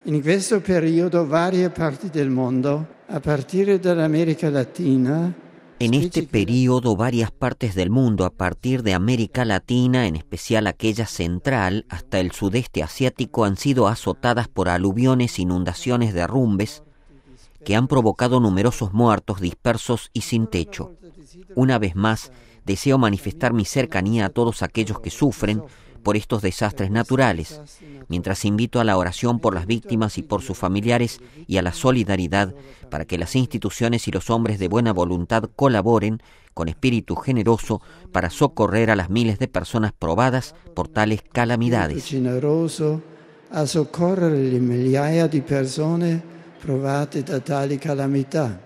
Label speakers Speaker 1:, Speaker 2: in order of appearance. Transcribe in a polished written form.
Speaker 1: In questo periodo varie parti del mondo, a partire dall'America Latina.
Speaker 2: En este período, varias partes del mundo, a partir de América Latina, en especial aquella central, hasta el sudeste asiático, han sido azotadas por aluviones, inundaciones, derrumbes, que han provocado numerosos muertos, dispersos y sin techo. Una vez más, deseo manifestar mi cercanía a todos aquellos que sufren por estos desastres naturales, mientras invito a la oración por las víctimas y por sus familiares y a la solidaridad para que las instituciones y los hombres de buena voluntad colaboren con espíritu generoso para socorrer a las miles de personas probadas por tales calamidades.
Speaker 1: Generoso a soccorrere le migliaia di persone provate da tali calamità.